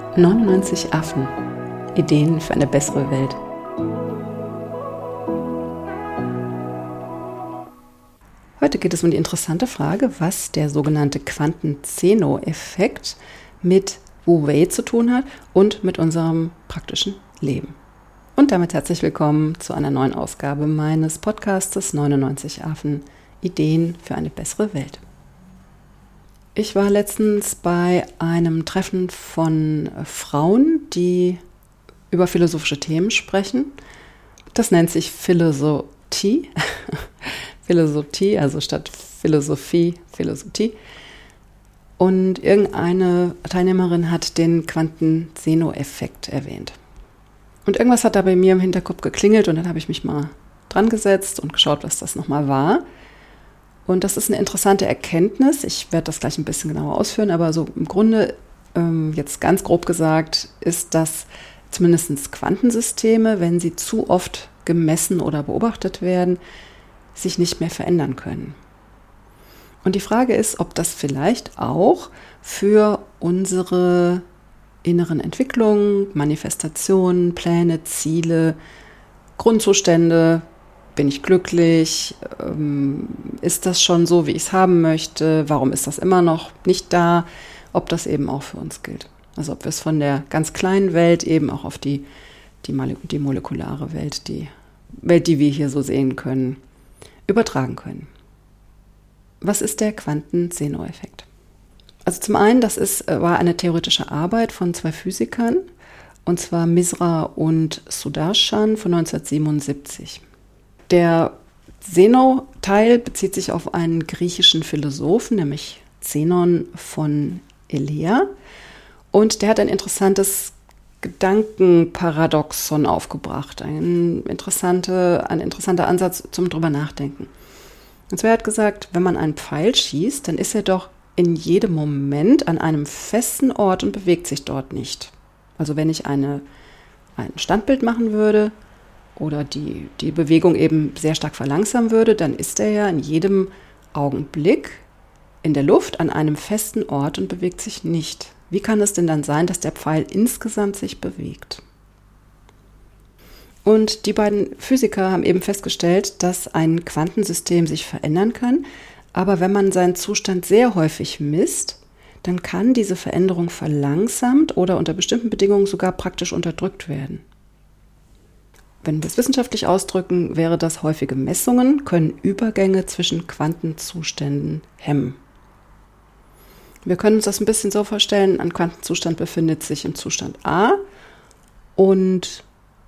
99 Affen. Ideen für eine bessere Welt. Heute geht es um die interessante Frage, was der sogenannte Quanten-Zeno-Effekt mit Wu Wei zu tun hat und mit unserem praktischen Leben. Und damit herzlich willkommen zu einer neuen Ausgabe meines Podcastes 99 Affen. Ideen für eine bessere Welt. Ich war letztens bei einem Treffen von Frauen, die über philosophische Themen sprechen. Das nennt sich Philosothie. Philosothie, also statt Philosophie, Philosothie. Und irgendeine Teilnehmerin hat den Quanten-Zeno-Effekt erwähnt. Und irgendwas hat da bei mir im Hinterkopf geklingelt und dann habe ich mich mal dran gesetzt und geschaut, was das nochmal war. Und das ist eine interessante Erkenntnis. Ich werde das gleich ein bisschen genauer ausführen, aber so im Grunde, jetzt ganz grob gesagt, ist, dass zumindest Quantensysteme, wenn sie zu oft gemessen oder beobachtet werden, sich nicht mehr verändern können. Und die Frage ist, ob das vielleicht auch für unsere inneren Entwicklungen, Manifestationen, Pläne, Ziele, Grundzustände, bin ich glücklich? Ist das schon so, wie ich es haben möchte? Warum ist das immer noch nicht da? Ob das eben auch für uns gilt. Also ob wir es von der ganz kleinen Welt eben auch auf die molekulare Welt, die Welt, die wir hier so sehen können, übertragen können. Was ist der Quanten-Zeno-Effekt? Also zum einen, war eine theoretische Arbeit von zwei Physikern, und zwar Misra und Sudarshan von 1977. Der Zeno-Teil bezieht sich auf einen griechischen Philosophen, nämlich Zenon von Elea. Und der hat ein interessantes Gedankenparadoxon aufgebracht, ein interessanter Ansatz zum drüber nachdenken. Und zwar hat er gesagt, wenn man einen Pfeil schießt, dann ist er doch in jedem Moment an einem festen Ort und bewegt sich dort nicht. Also wenn ich ein Standbild machen würde, oder die Bewegung eben sehr stark verlangsamen würde, dann ist er ja in jedem Augenblick in der Luft an einem festen Ort und bewegt sich nicht. Wie kann es denn dann sein, dass der Pfeil insgesamt sich bewegt? Und die beiden Physiker haben eben festgestellt, dass ein Quantensystem sich verändern kann, aber wenn man seinen Zustand sehr häufig misst, dann kann diese Veränderung verlangsamt oder unter bestimmten Bedingungen sogar praktisch unterdrückt werden. Wenn wir es wissenschaftlich ausdrücken, wäre das, häufige Messungen können Übergänge zwischen Quantenzuständen hemmen. Wir können uns das ein bisschen so vorstellen, ein Quantenzustand befindet sich im Zustand A und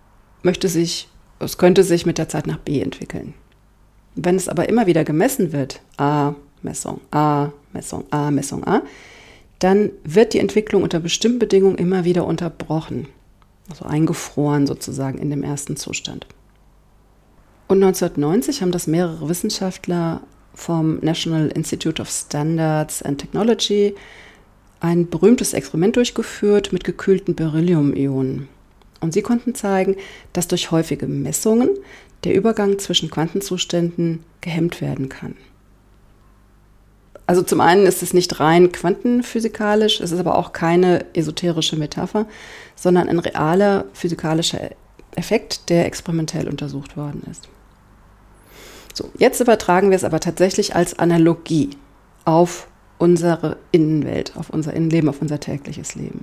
es könnte sich mit der Zeit nach B entwickeln. Wenn es aber immer wieder gemessen wird, A, Messung, A, Messung, A, Messung, A, dann wird die Entwicklung unter bestimmten Bedingungen immer wieder unterbrochen. Also eingefroren sozusagen in dem ersten Zustand. Und 1990 haben das mehrere Wissenschaftler vom National Institute of Standards and Technology ein berühmtes Experiment durchgeführt mit gekühlten Beryllium-Ionen. Und sie konnten zeigen, dass durch häufige Messungen der Übergang zwischen Quantenzuständen gehemmt werden kann. Also zum einen ist es nicht rein quantenphysikalisch, es ist aber auch keine esoterische Metapher, sondern ein realer physikalischer Effekt, der experimentell untersucht worden ist. So, jetzt übertragen wir es aber tatsächlich als Analogie auf unsere Innenwelt, auf unser Innenleben, auf unser tägliches Leben.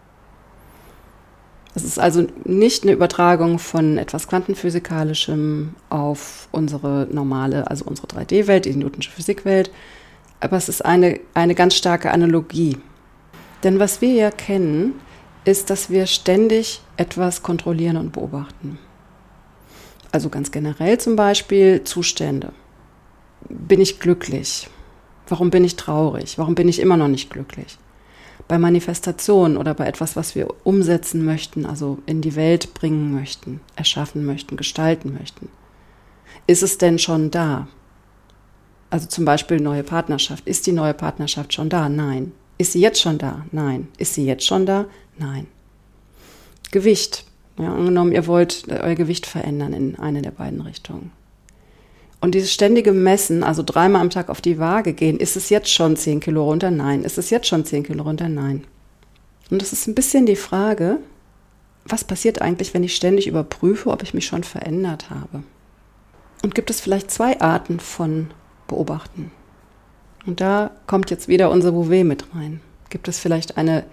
Es ist also nicht eine Übertragung von etwas Quantenphysikalischem auf unsere normale, also unsere 3D-Welt, die Newtonsche Physikwelt, aber es ist eine ganz starke Analogie. Denn was wir ja kennen, ist, dass wir ständig etwas kontrollieren und beobachten. Also ganz generell zum Beispiel Zustände. Bin ich glücklich? Warum bin ich traurig? Warum bin ich immer noch nicht glücklich? Bei Manifestationen oder bei etwas, was wir umsetzen möchten, also in die Welt bringen möchten, erschaffen möchten, gestalten möchten. Ist es denn schon da? Also zum Beispiel neue Partnerschaft. Ist die neue Partnerschaft schon da? Nein. Ist sie jetzt schon da? Nein. Ist sie jetzt schon da? Nein. Gewicht. Ja, angenommen, ihr wollt euer Gewicht verändern in eine der beiden Richtungen. Und dieses ständige Messen, also 3-mal am Tag auf die Waage gehen, ist es jetzt schon 10 Kilo runter? Nein. Ist es jetzt schon 10 Kilo runter? Nein. Und es ist ein bisschen die Frage, was passiert eigentlich, wenn ich ständig überprüfe, ob ich mich schon verändert habe? Und gibt es vielleicht 2 Arten von Beobachten? Und da kommt jetzt wieder unser Vouvet mit rein. Gibt es vielleicht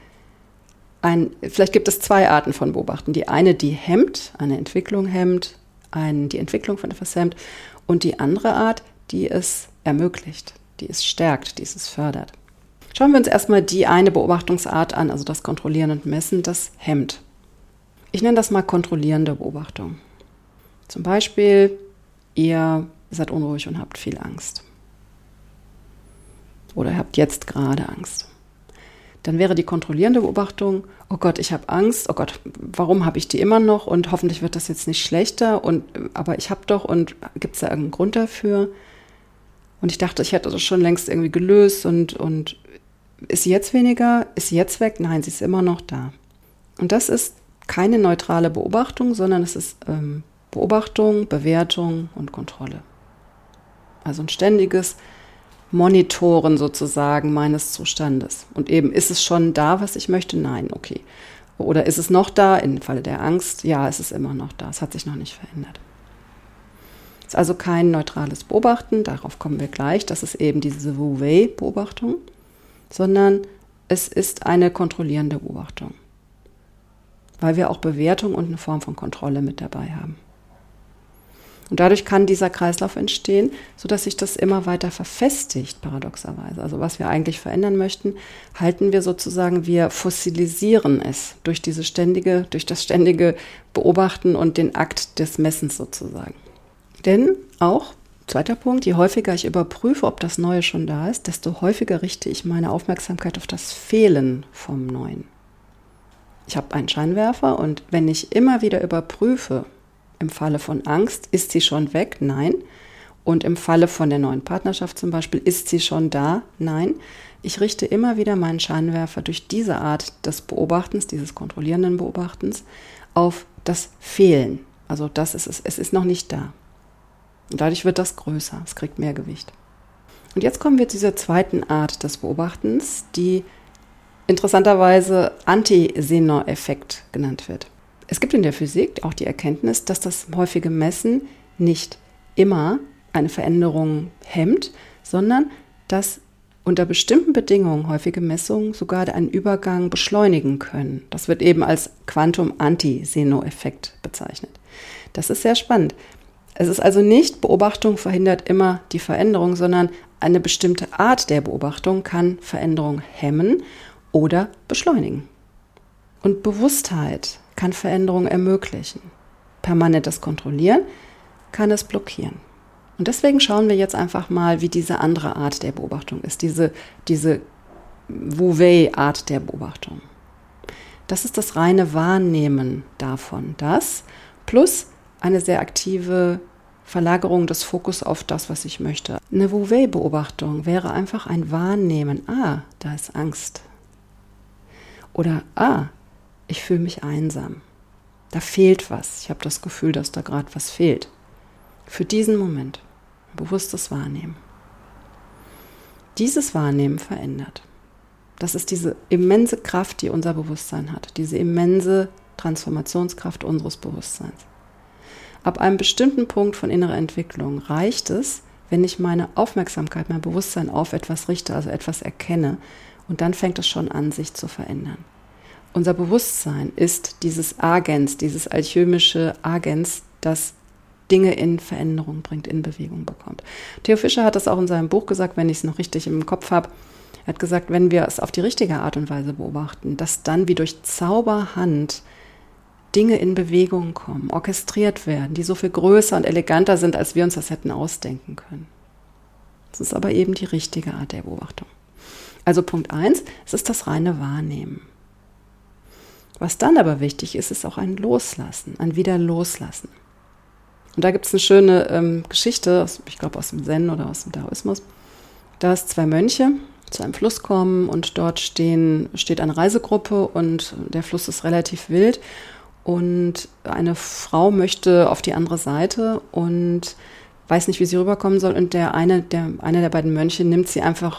vielleicht gibt es 2 Arten von Beobachten. Die eine, die hemmt, eine Entwicklung hemmt, die Entwicklung von etwas hemmt, und die andere Art, die es ermöglicht, die es stärkt, die es fördert. Schauen wir uns erstmal die eine Beobachtungsart an, also das Kontrollieren und Messen, das hemmt. Ich nenne das mal kontrollierende Beobachtung. Zum Beispiel, ihr seid unruhig und habt viel Angst. Oder ihr habt jetzt gerade Angst. Dann wäre die kontrollierende Beobachtung, oh Gott, ich habe Angst, oh Gott, warum habe ich die immer noch und hoffentlich wird das jetzt nicht schlechter, aber ich habe doch, und gibt es da irgendeinen Grund dafür? Und ich dachte, ich hätte das schon längst irgendwie gelöst und ist sie jetzt weniger, ist sie jetzt weg? Nein, sie ist immer noch da. Und das ist keine neutrale Beobachtung, sondern es ist Beobachtung, Bewertung und Kontrolle. Also ein ständiges Monitoren sozusagen meines Zustandes. Und eben, ist es schon da, was ich möchte? Nein, okay. Oder ist es noch da? Im Falle der Angst, ja, es ist immer noch da. Es hat sich noch nicht verändert. Es ist also kein neutrales Beobachten, darauf kommen wir gleich. Das ist eben diese Vouvet-Beobachtung, sondern es ist eine kontrollierende Beobachtung, weil wir auch Bewertung und eine Form von Kontrolle mit dabei haben. Und dadurch kann dieser Kreislauf entstehen, sodass sich das immer weiter verfestigt, paradoxerweise. Also was wir eigentlich verändern möchten, halten wir sozusagen, wir fossilisieren es durch das ständige Beobachten und den Akt des Messens sozusagen. Denn auch, zweiter Punkt, je häufiger ich überprüfe, ob das Neue schon da ist, desto häufiger richte ich meine Aufmerksamkeit auf das Fehlen vom Neuen. Ich habe einen Scheinwerfer und wenn ich immer wieder überprüfe, im Falle von Angst, ist sie schon weg? Nein. Und im Falle von der neuen Partnerschaft zum Beispiel, ist sie schon da? Nein. Ich richte immer wieder meinen Scheinwerfer durch diese Art des Beobachtens, dieses kontrollierenden Beobachtens, auf das Fehlen. Also das ist es. Es ist noch nicht da. Und dadurch wird das größer. Es kriegt mehr Gewicht. Und jetzt kommen wir zu dieser zweiten Art des Beobachtens, die interessanterweise Anti-Zener-Effekt genannt wird. Es gibt in der Physik auch die Erkenntnis, dass das häufige Messen nicht immer eine Veränderung hemmt, sondern dass unter bestimmten Bedingungen häufige Messungen sogar einen Übergang beschleunigen können. Das wird eben als Quantum-Anti-Zeno-Effekt bezeichnet. Das ist sehr spannend. Es ist also nicht, Beobachtung verhindert immer die Veränderung, sondern eine bestimmte Art der Beobachtung kann Veränderung hemmen oder beschleunigen. Und Bewusstheit kann Veränderung ermöglichen. Permanentes Kontrollieren kann es blockieren. Und deswegen schauen wir jetzt einfach mal, wie diese andere Art der Beobachtung ist, diese Vouvet-Art der Beobachtung. Das ist das reine Wahrnehmen davon, das plus eine sehr aktive Verlagerung des Fokus auf das, was ich möchte. Eine Vouvet-Beobachtung wäre einfach ein Wahrnehmen. Ah, da ist Angst. Oder ich fühle mich einsam. Da fehlt was. Ich habe das Gefühl, dass da gerade was fehlt. Für diesen Moment. Bewusstes Wahrnehmen. Dieses Wahrnehmen verändert. Das ist diese immense Kraft, die unser Bewusstsein hat. Diese immense Transformationskraft unseres Bewusstseins. Ab einem bestimmten Punkt von innerer Entwicklung reicht es, wenn ich meine Aufmerksamkeit, mein Bewusstsein auf etwas richte, also etwas erkenne, und dann fängt es schon an, sich zu verändern. Unser Bewusstsein ist dieses Agens, dieses alchemische Agens, das Dinge in Veränderung bringt, in Bewegung bekommt. Theo Fischer hat das auch in seinem Buch gesagt, wenn ich es noch richtig im Kopf habe. Er hat gesagt, wenn wir es auf die richtige Art und Weise beobachten, dass dann wie durch Zauberhand Dinge in Bewegung kommen, orchestriert werden, die so viel größer und eleganter sind, als wir uns das hätten ausdenken können. Das ist aber eben die richtige Art der Beobachtung. Also Punkt 1, es ist das reine Wahrnehmen. Was dann aber wichtig ist, ist auch ein Loslassen, ein Wieder-Loslassen. Und da gibt es eine schöne Geschichte, ich glaube aus dem Zen oder aus dem Daoismus, dass 2 Mönche zu einem Fluss kommen und dort steht eine Reisegruppe und der Fluss ist relativ wild und eine Frau möchte auf die andere Seite und weiß nicht, wie sie rüberkommen soll und einer der beiden Mönche nimmt sie einfach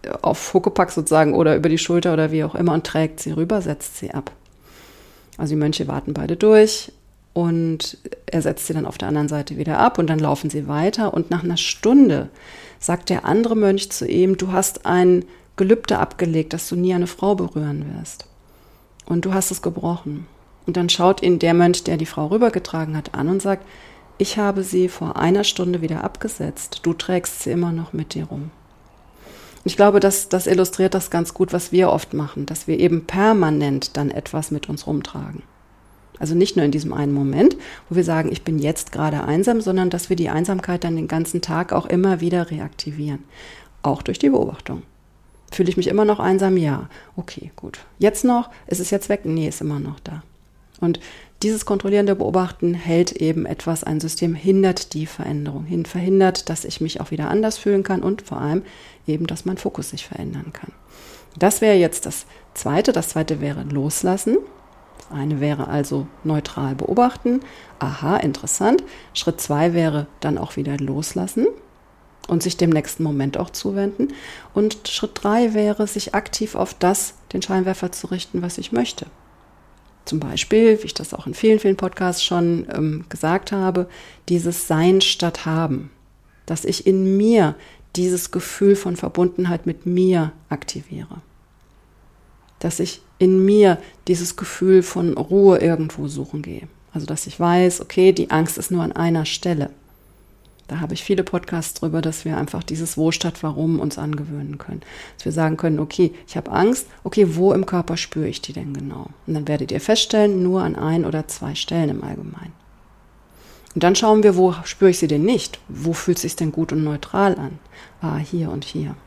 auf Huckepack sozusagen oder über die Schulter oder wie auch immer und trägt sie rüber, setzt sie ab. Also die Mönche warten beide durch und er setzt sie dann auf der anderen Seite wieder ab und dann laufen sie weiter und nach einer Stunde sagt der andere Mönch zu ihm, du hast ein Gelübde abgelegt, dass du nie eine Frau berühren wirst und du hast es gebrochen. Und dann schaut ihn der Mönch, der die Frau rübergetragen hat, an und sagt, ich habe sie vor einer Stunde wieder abgesetzt, du trägst sie immer noch mit dir rum. Ich glaube, das illustriert das ganz gut, was wir oft machen, dass wir eben permanent dann etwas mit uns rumtragen. Also nicht nur in diesem einen Moment, wo wir sagen, ich bin jetzt gerade einsam, sondern dass wir die Einsamkeit dann den ganzen Tag auch immer wieder reaktivieren. Auch durch die Beobachtung. Fühle ich mich immer noch einsam? Ja. Okay, gut. Jetzt noch? Ist es jetzt weg? Nee, ist immer noch da. Und dieses kontrollierende Beobachten hält eben etwas, ein System hindert die Veränderung, verhindert, dass ich mich auch wieder anders fühlen kann und vor allem eben, dass mein Fokus sich verändern kann. Das wäre jetzt das Zweite. Das Zweite wäre loslassen. Das eine wäre also neutral beobachten. Aha, interessant. Schritt 2 wäre dann auch wieder loslassen und sich dem nächsten Moment auch zuwenden. Und Schritt 3 wäre, sich aktiv auf den Scheinwerfer zu richten, was ich möchte. Zum Beispiel, wie ich das auch in vielen, vielen Podcasts schon gesagt habe, dieses Sein statt Haben. Dass ich in mir dieses Gefühl von Verbundenheit mit mir aktiviere. Dass ich in mir dieses Gefühl von Ruhe irgendwo suchen gehe. Also dass ich weiß, okay, die Angst ist nur an einer Stelle. Da habe ich viele Podcasts drüber, dass wir einfach dieses Wo statt Warum uns angewöhnen können. Dass wir sagen können, okay, ich habe Angst, okay, wo im Körper spüre ich die denn genau? Und dann werdet ihr feststellen, nur an 1 oder 2 Stellen im Allgemeinen. Und dann schauen wir, wo spüre ich sie denn nicht? Wo fühlt es sich denn gut und neutral an? Ah, hier und hier.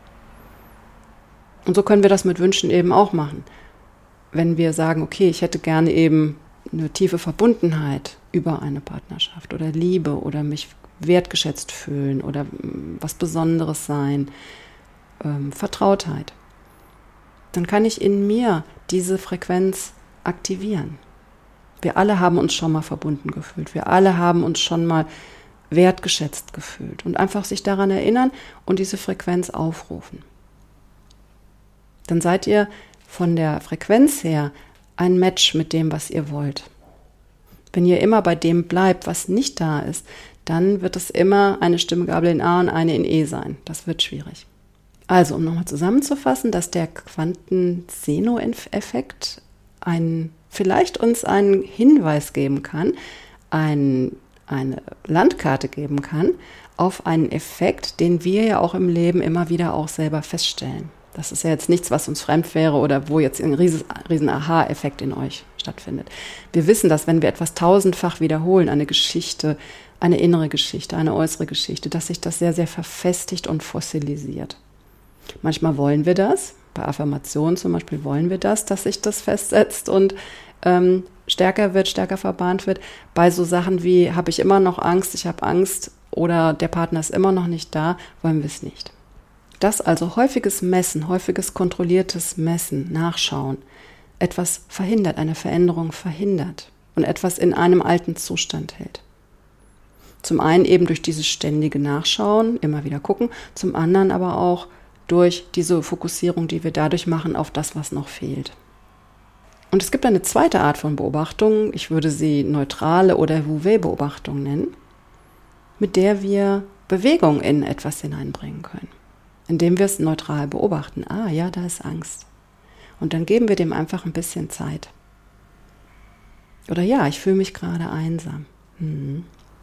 Und so können wir das mit Wünschen eben auch machen. Wenn wir sagen, okay, ich hätte gerne eben eine tiefe Verbundenheit über eine Partnerschaft oder Liebe oder mich wertgeschätzt fühlen oder was Besonderes sein, Vertrautheit, dann kann ich in mir diese Frequenz aktivieren. Wir alle haben uns schon mal verbunden gefühlt. Wir alle haben uns schon mal wertgeschätzt gefühlt. Und einfach sich daran erinnern und diese Frequenz aufrufen. Dann seid ihr von der Frequenz her ein Match mit dem, was ihr wollt. Wenn ihr immer bei dem bleibt, was nicht da ist, dann wird es immer eine Stimmgabel in A und eine in E sein. Das wird schwierig. Also, um nochmal zusammenzufassen, dass der Quanten-Zeno-Effekt vielleicht uns einen Hinweis geben kann, eine Landkarte geben kann auf einen Effekt, den wir ja auch im Leben immer wieder auch selber feststellen. Das ist ja jetzt nichts, was uns fremd wäre oder wo jetzt ein riesen Aha-Effekt in euch stattfindet. Wir wissen, dass wenn wir etwas tausendfach wiederholen, eine Geschichte, eine innere Geschichte, eine äußere Geschichte, dass sich das sehr, sehr verfestigt und fossilisiert. Manchmal wollen wir das, bei Affirmationen zum Beispiel wollen wir das, dass sich das festsetzt und stärker wird, stärker verbahnt wird. Bei so Sachen wie, habe ich immer noch Angst, ich habe Angst oder der Partner ist immer noch nicht da, wollen wir es nicht. Das also häufiges Messen, häufiges kontrolliertes Messen, Nachschauen, etwas verhindert, eine Veränderung verhindert und etwas in einem alten Zustand hält. Zum einen eben durch dieses ständige Nachschauen, immer wieder gucken, zum anderen aber auch durch diese Fokussierung, die wir dadurch machen auf das, was noch fehlt. Und es gibt eine zweite Art von Beobachtung, ich würde sie neutrale oder Vouvet-Beobachtung nennen, mit der wir Bewegung in etwas hineinbringen können. Indem wir es neutral beobachten. Ah, ja, da ist Angst. Und dann geben wir dem einfach ein bisschen Zeit. Oder ja, ich fühle mich gerade einsam. Und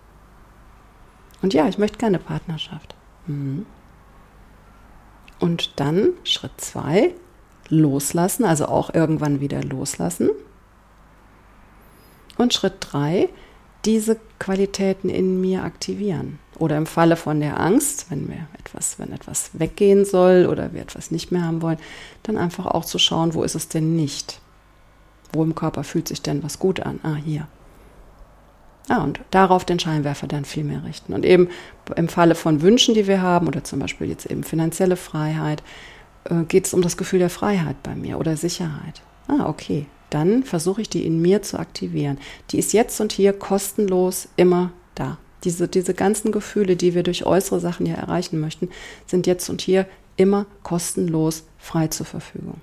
ja, ich möchte gerne Partnerschaft. Und dann Schritt 2, loslassen, also auch irgendwann wieder loslassen. Und Schritt 3, diese Qualitäten in mir aktivieren. Oder im Falle von der Angst, wenn etwas weggehen soll oder wir etwas nicht mehr haben wollen, dann einfach auch zu schauen, wo ist es denn nicht? Wo im Körper fühlt sich denn was gut an? Ah, hier. Und darauf den Scheinwerfer dann viel mehr richten. Und eben im Falle von Wünschen, die wir haben, oder zum Beispiel jetzt eben finanzielle Freiheit, geht es um das Gefühl der Freiheit bei mir oder Sicherheit. Okay. Dann versuche ich, die in mir zu aktivieren. Die ist jetzt und hier kostenlos immer da. Diese ganzen Gefühle, die wir durch äußere Sachen ja erreichen möchten, sind jetzt und hier immer kostenlos frei zur Verfügung.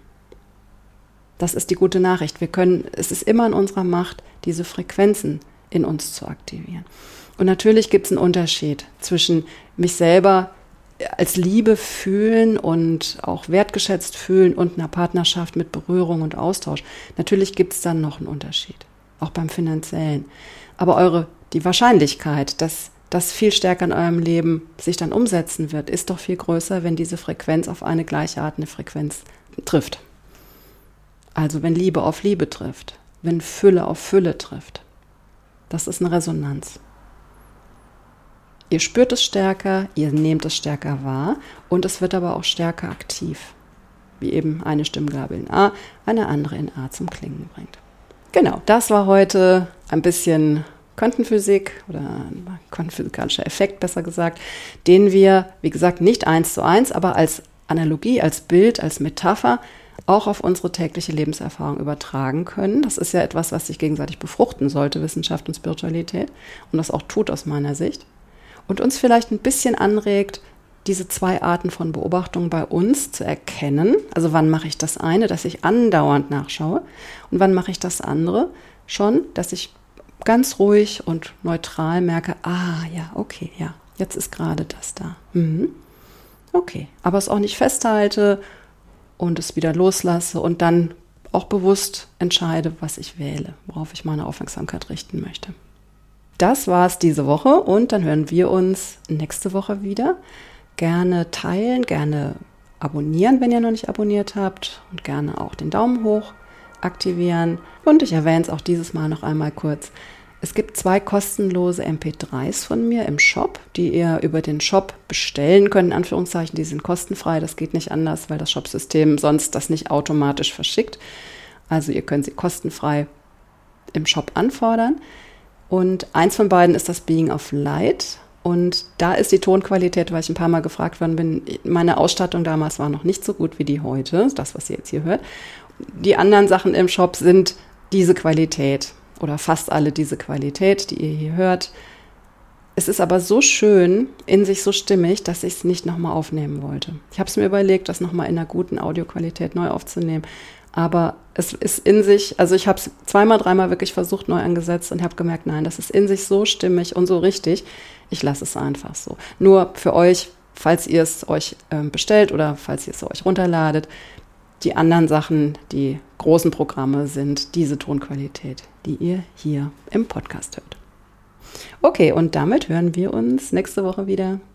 Das ist die gute Nachricht. Es ist immer in unserer Macht, diese Frequenzen in uns zu aktivieren. Und natürlich gibt es einen Unterschied zwischen mich selber als Liebe fühlen und auch wertgeschätzt fühlen und einer Partnerschaft mit Berührung und Austausch. Natürlich gibt es dann noch einen Unterschied, auch beim Finanziellen. Aber die Wahrscheinlichkeit, dass das viel stärker in eurem Leben sich dann umsetzen wird, ist doch viel größer, wenn diese Frequenz auf eine gleichartige Frequenz trifft. Also wenn Liebe auf Liebe trifft, wenn Fülle auf Fülle trifft. Das ist eine Resonanz. Ihr spürt es stärker, ihr nehmt es stärker wahr und es wird aber auch stärker aktiv. Wie eben eine Stimmgabel in A, eine andere in A zum Klingen bringt. Genau, das war heute ein bisschen Quantenphysik oder ein quantenphysikalischer Effekt, besser gesagt, den wir, wie gesagt, nicht 1:1, aber als Analogie, als Bild, als Metapher auch auf unsere tägliche Lebenserfahrung übertragen können. Das ist ja etwas, was sich gegenseitig befruchten sollte, Wissenschaft und Spiritualität, und das auch tut aus meiner Sicht. Und uns vielleicht ein bisschen anregt, diese zwei Arten von Beobachtung bei uns zu erkennen. Also wann mache ich das eine, dass ich andauernd nachschaue, und wann mache ich das andere schon, dass ich ganz ruhig und neutral merke, ja, okay, ja, jetzt ist gerade das da. Okay, aber es auch nicht festhalte und es wieder loslasse und dann auch bewusst entscheide, was ich wähle, worauf ich meine Aufmerksamkeit richten möchte. Das war es diese Woche und dann hören wir uns nächste Woche wieder. Gerne teilen, gerne abonnieren, wenn ihr noch nicht abonniert habt, und gerne auch den Daumen hoch aktivieren. Und ich erwähne es auch dieses Mal noch einmal kurz. Es gibt 2 kostenlose MP3s von mir im Shop, die ihr über den Shop bestellen könnt, in Anführungszeichen. Die sind kostenfrei, das geht nicht anders, weil das Shopsystem sonst das nicht automatisch verschickt. Also ihr könnt sie kostenfrei im Shop anfordern. Und eins von beiden ist das Being of Light. Und da ist die Tonqualität, weil ich ein paar Mal gefragt worden bin, meine Ausstattung damals war noch nicht so gut wie die heute, das, was ihr jetzt hier hört. Die anderen Sachen im Shop sind diese Qualität oder fast alle diese Qualität, die ihr hier hört. Es ist aber so schön, in sich so stimmig, dass ich es nicht nochmal aufnehmen wollte. Ich habe es mir überlegt, das nochmal in einer guten Audioqualität neu aufzunehmen. Aber es ist in sich, also ich habe es 2-mal, 3-mal wirklich versucht, neu angesetzt und habe gemerkt, nein, das ist in sich so stimmig und so richtig. Ich lasse es einfach so. Nur für euch, falls ihr es euch bestellt oder falls ihr es euch runterladet, die anderen Sachen, die großen Programme sind diese Tonqualität, die ihr hier im Podcast hört. Okay, und damit hören wir uns nächste Woche wieder.